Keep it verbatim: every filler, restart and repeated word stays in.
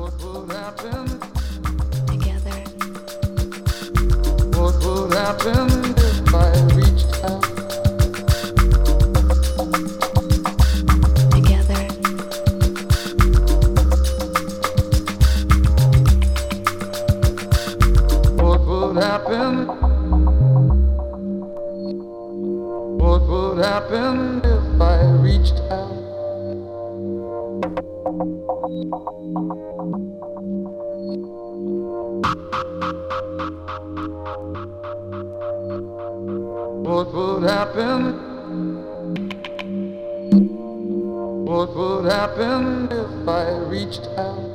would happen? Together. What would happen if I reached out? Together. What would happen? What would happen if I reached out? What would happen? What would happen if I reached out?